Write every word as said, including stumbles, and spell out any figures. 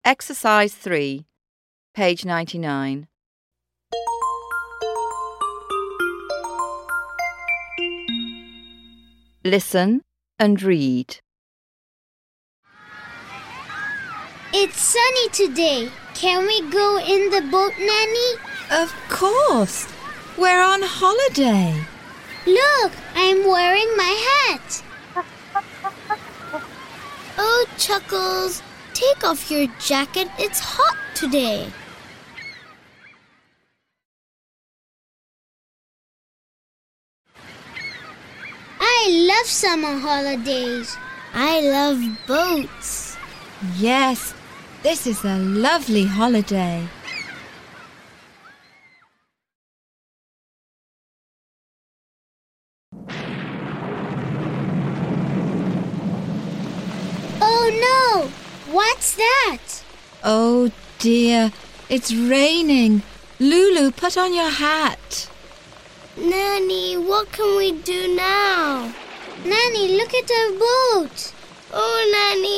Exercise three, page ninety-nine. Listen and read. It's sunny today. Can we go in the boat, Nanny? Of course. We're on holiday. Look, I'm wearing my hat. Oh, Chuckles, take off your jacket. It's hot today. I love summer holidays. I love boats. Yes, this is a lovely holiday. Oh no! What's that? Oh dear, it's raining. Lulu, put on your hat. Nanny, what can we do now? Nanny, look at our boat. Oh, Nanny,